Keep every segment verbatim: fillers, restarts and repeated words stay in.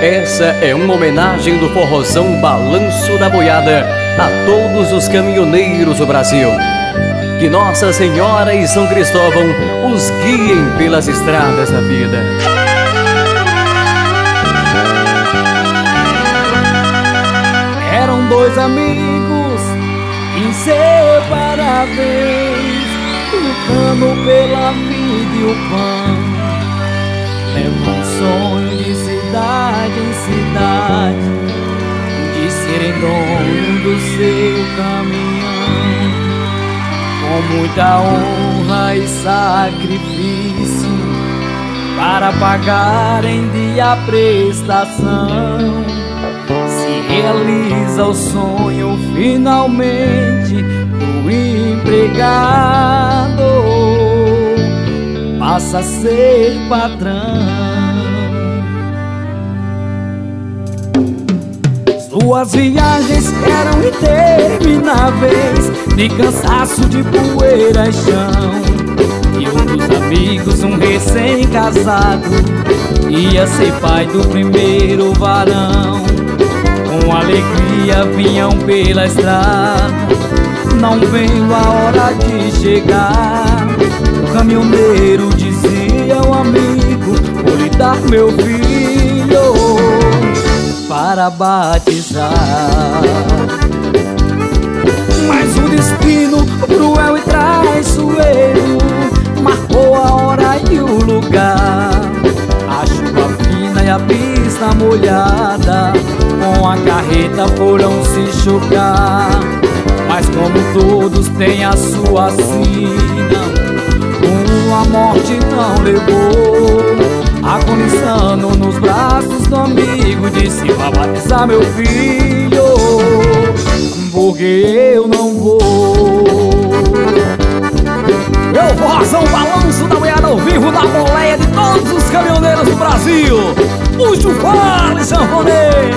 Essa é uma homenagem do forrozão Balanço da Boiada a todos os caminhoneiros do Brasil. Que Nossa Senhora e São Cristóvão os guiem pelas estradas da vida. Eram dois amigos inseparáveis, lutando pela vida e o pão. Levam um sonho de cidade em cidade, de serem dono do seu caminhão. Com muita honra e sacrifício, para pagar em dia a prestação, se realiza o sonho finalmente do empregado, passa a ser patrão. Suas viagens eram intermináveis, de cansaço, de poeira e chão. E um dos amigos, um recém-casado, ia ser pai do primeiro varão. Com alegria vinham pela estrada, não vendo a hora de chegar. O caminhoneiro dizia ao amigo: vou lhe dar meu filho para batizar. Mas o destino cruel e traiçoeiro marcou a hora e o lugar. A chuva fina e a pista molhada, com a carreta foram se chocar. Mas como todos têm a sua sina, uma morte não levou. Agonizando nos braços do amigo, disse: vai batizar meu filho, porque eu não vou. Meu forrozão Balanço da Boiada ao vivo, da boleia de todos os caminhoneiros do Brasil. Puxa o fole, sanfoneiro.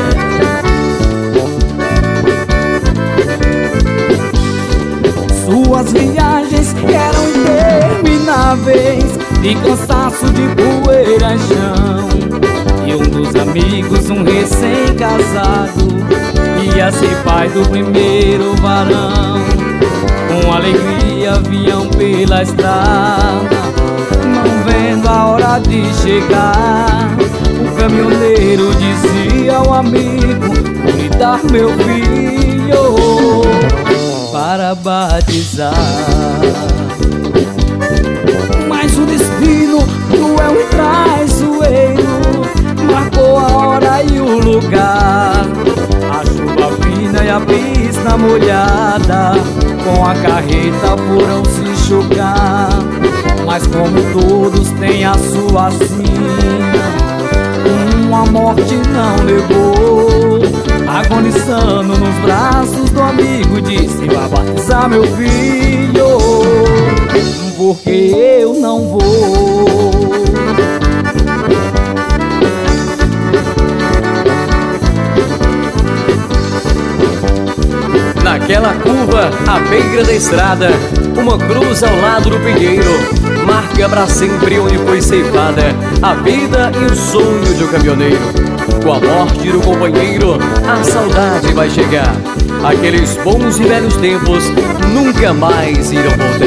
Suas viagens eram intermináveis, de cansaço, de poeira e chão. E um dos amigos, um recém-casado, ia ser pai do primeiro varão. Com alegria vinham pela estrada, não vendo a hora de chegar. O caminhoneiro dizia ao amigo: vou lhe dar meu filho para batizar. Mas o destino cruel e traiçoeiro marcou a hora e o lugar. A chuva fina e a pista molhada, com a carreta foram se chocar. Mas como todos têm a sua sina, uma morte não levou. Agonizando nos braços do amigo, disse: vai batizar meu filho, porque eu não vou. Naquela curva, à beira da estrada, uma cruz ao lado do pinheiro marca pra sempre onde foi ceifada a vida e o sonho de um caminhoneiro. Com a morte do companheiro, a saudade vai chegar. Aqueles bons e velhos tempos nunca mais irão voltar.